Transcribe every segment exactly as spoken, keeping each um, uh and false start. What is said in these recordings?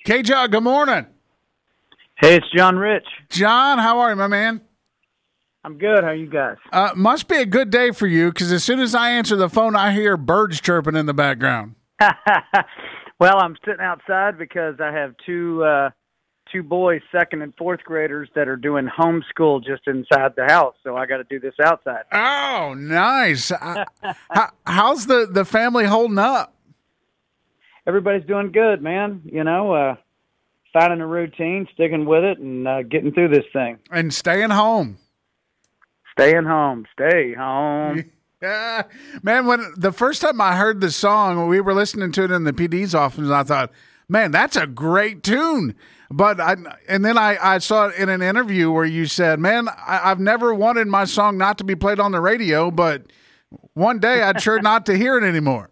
K-John, good morning. Hey, it's John Rich. John, how are you, my man? I'm good. How are you guys? Uh, must be a good day for you because as soon as I answer the phone, I hear birds chirping in the background. Well, I'm sitting outside because I have two uh, two boys, second and fourth graders, that are doing homeschool just inside the house. So I got to do this outside. Oh, nice. uh, how, how's the, the family holding up? Everybody's doing good, man. You know, uh, finding a routine, sticking with it, and uh, getting through this thing. And staying home. Staying home. Stay home. Yeah, man, when the first time I heard the song, we were listening to it in the P D's office, and I thought, man, that's a great tune. But I, and then I, I saw it in an interview where you said, man, I, I've never wanted my song not to be played on the radio, but one day I'd sure not to hear it anymore.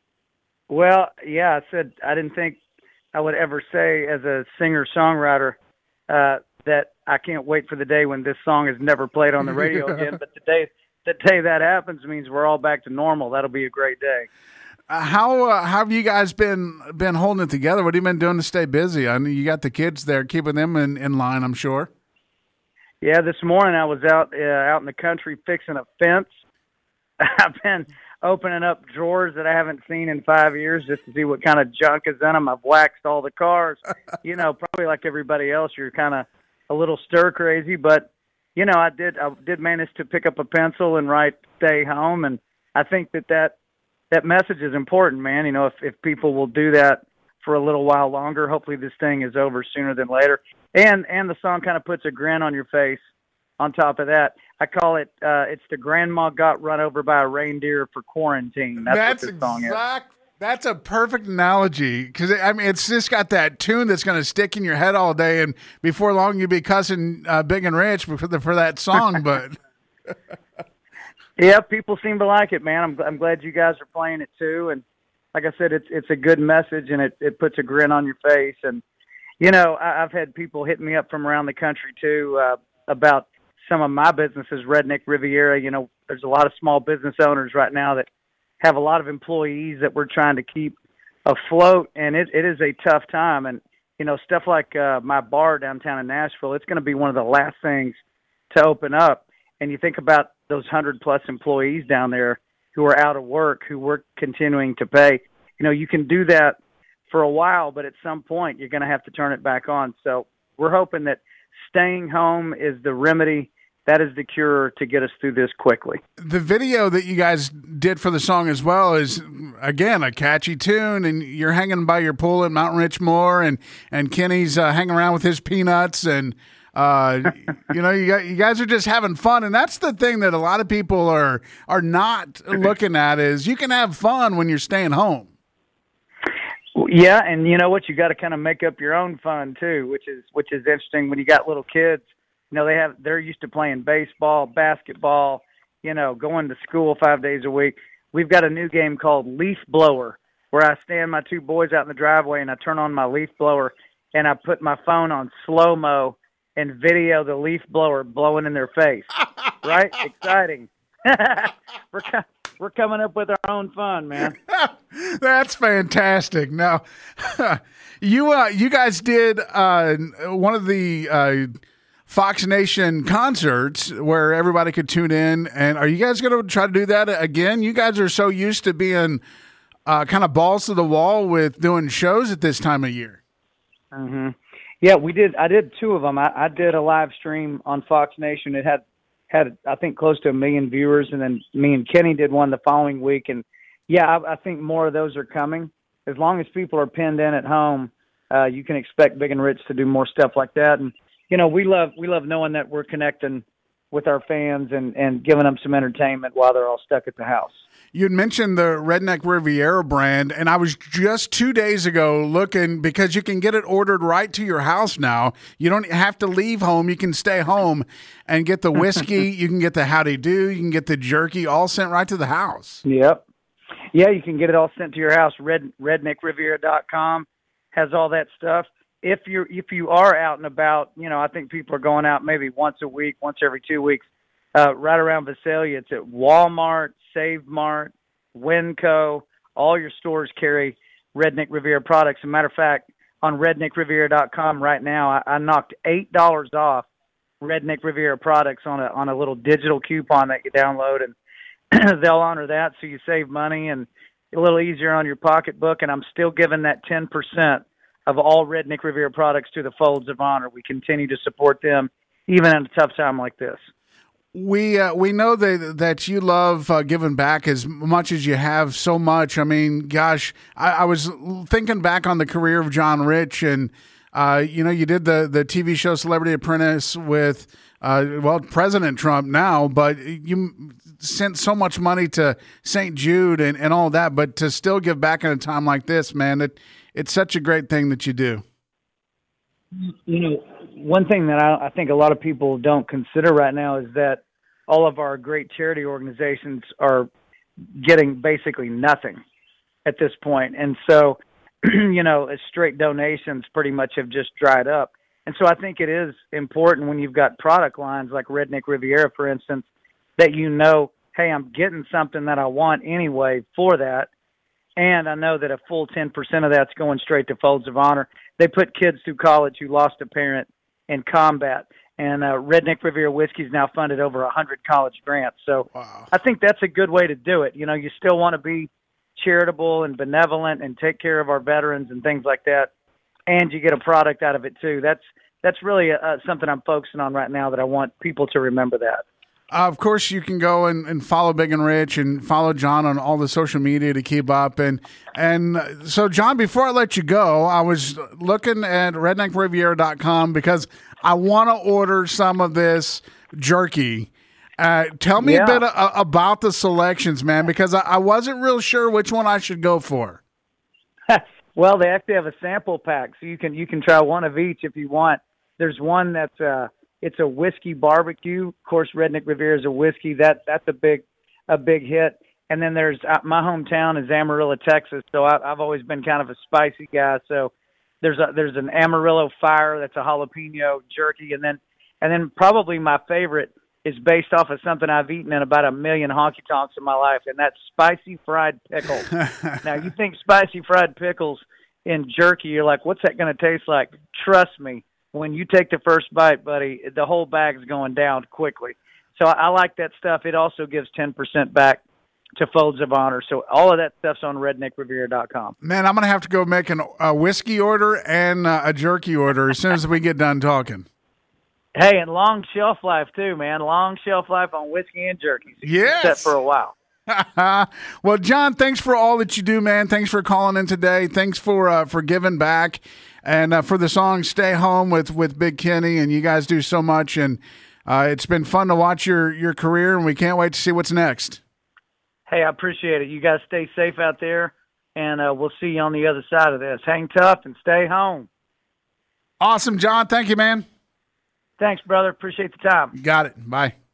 Well, yeah, I said I didn't think I would ever say as a singer-songwriter uh, that I can't wait for the day when this song is never played on the radio again. But the day, the day that happens means we're all back to normal. That'll be a great day. Uh, how, uh, how have you guys been been holding it together? What have you been doing to stay busy? I know you got the kids there, keeping them in, in line, I'm sure. Yeah, this morning I was out uh, out in the country fixing a fence. I've been opening up drawers that I haven't seen in five years just to see what kind of junk is in them. I've waxed all the cars. You know, probably like everybody else, you're kind of a little stir crazy, but you know, I did I did manage to pick up a pencil and write "Stay Home," and I think that that, that message is important, man. You know, if if people will do that for a little while longer, hopefully this thing is over sooner than later. And and the song kind of puts a grin on your face. On top of that, I call it uh, it's the grandma got run over by a reindeer for quarantine. That's, That's what this song exact, is. That's a perfect analogy because I mean it's just got that tune that's going to stick in your head all day, and before long you'll be cussing uh, Big and Rich for the, for that song. But yeah, people seem to like it, man. I'm I'm glad you guys are playing it too. And like I said, it's it's a good message, and it it puts a grin on your face. And you know, I, I've had people hitting me up from around the country too uh, about some of my businesses, Redneck Riviera. You know, there's a lot of small business owners right now that have a lot of employees that we're trying to keep afloat, and it, it is a tough time. And, you know, stuff like uh, my bar downtown in Nashville, it's going to be one of the last things to open up. And you think about those one hundred plus employees down there who are out of work, who we're continuing to pay. You know, you can do that for a while, but at some point you're going to have to turn it back on. So we're hoping that staying home is the remedy. That is the cure to get us through this quickly. The video that you guys did for the song as well is, again, a catchy tune, and you're hanging by your pool at Mount Richmore, and, and Kenny's uh, hanging around with his peanuts, and, uh, you know, you, got, you guys are just having fun, and that's the thing that a lot of people are are not looking at is you can have fun when you're staying home. Yeah, and you know what? You got to kind of make up your own fun, too, which is which is interesting when you got little kids. You know, they have, they're used to playing baseball, basketball, you know, going to school five days a week. We've got a new game called Leaf Blower, where I stand my two boys out in the driveway and I turn on my leaf blower and I put my phone on slow-mo and video the leaf blower blowing in their face. Right? Exciting. we're, we're coming up with our own fun, man. That's fantastic. Now, you uh, you guys did uh, one of the uh, Fox Nation concerts where everybody could tune in. And are you guys going to try to do that again? You guys are so used to being uh, kind of balls to the wall with doing shows at this time of year. Mm-hmm. Yeah, we did. I did two of them. I, I did a live stream on Fox Nation. It had, had I think, close to a million viewers. And then me and Kenny did one the following week. And, yeah, I, I think more of those are coming. As long as people are pinned in at home, uh, you can expect Big and Rich to do more stuff like that. And, you know, we love we love knowing that we're connecting with our fans and, and giving them some entertainment while they're all stuck at the house. You'd mentioned the Redneck Riviera brand, and I was just two days ago looking because you can get it ordered right to your house now. You don't have to leave home. You can stay home and get the whiskey. You can get the Howdy Do. You can get the jerky all sent right to the house. Yep. Yeah, you can get it all sent to your house. Red, redneck riviera dot com has all that stuff. If you're if you are out and about, you know, I think people are going out maybe once a week, once every two weeks, uh, right around Visalia. It's at Walmart, Save Mart, Winco. All your stores carry Redneck Riviera products. As a matter of fact, on redneck riviera dot com right now. I, I knocked eight dollars off Redneck Riviera products on a on a little digital coupon that you download, and they'll honor that, so you save money and a little easier on your pocketbook. And I'm still giving that ten percent of all Redneck Riviera products to the Folds of Honor. We continue to support them even in a tough time like this. We uh, we know that that you love uh, giving back as much as you have so much. I mean, gosh, I, I was thinking back on the career of John Rich, and uh, you know, you did the the T V show Celebrity Apprentice with uh, well President Trump now, but you sent so much money to Saint Jude and, and all that. But to still give back in a time like this, man, it it's such a great thing that you do. You know, one thing that I, I think a lot of people don't consider right now is that all of our great charity organizations are getting basically nothing at this point. And so, you know, straight donations pretty much have just dried up. And so I think it is important when you've got product lines like Redneck Riviera, for instance, that you know, hey, I'm getting something that I want anyway for that. And I know that a full ten percent of that's going straight to Folds of Honor. They put kids through college who lost a parent in combat. And uh, Redneck Riviera Whiskey's now funded over one hundred college grants. So wow. I think that's a good way to do it. You know, you still want to be charitable and benevolent and take care of our veterans and things like that, and you get a product out of it too. That's that's really uh, something I'm focusing on right now, that I want people to remember that. Uh, of course, you can go and, and follow Big and Rich and follow John on all the social media to keep up. And and so, John, before I let you go, I was looking at redneck riviera dot com because I want to order some of this jerky. Uh, tell me yeah. a bit a, about the selections, man, because I, I wasn't real sure which one I should go for. Well, they actually have a sample pack, so you can you can try one of each if you want. There's one that's uh, it's a whiskey barbecue. Of course, Redneck Riviera is a whiskey. That that's a big a big hit. And then there's uh, my hometown is Amarillo, Texas, so I, I've always been kind of a spicy guy. So there's a, there's an Amarillo Fire that's a jalapeno jerky, and then and then probably my favorite is based off of something I've eaten in about a million honky tonks in my life, and that's spicy fried pickles. Now, you think spicy fried pickles in jerky, you're like, what's that going to taste like? Trust me, when you take the first bite, buddy, the whole bag's going down quickly. So I, I like that stuff. It also gives ten percent back to Folds of Honor. So all of that stuff's on redneck riviera dot com. Man, I'm going to have to go make an, a whiskey order and uh, a jerky order as soon as we get done talking. Hey, and long shelf life, too, man. Long shelf life on whiskey and jerky. So yes. Set for a while. Well, John, thanks for all that you do, man. Thanks for calling in today. Thanks for uh, for giving back. And uh, for the song Stay Home with, with Big Kenny. And you guys do so much. And uh, it's been fun to watch your, your career, and we can't wait to see what's next. Hey, I appreciate it. You guys stay safe out there, and uh, we'll see you on the other side of this. Hang tough and stay home. Awesome, John. Thank you, man. Thanks, brother. Appreciate the time. Got it. Bye.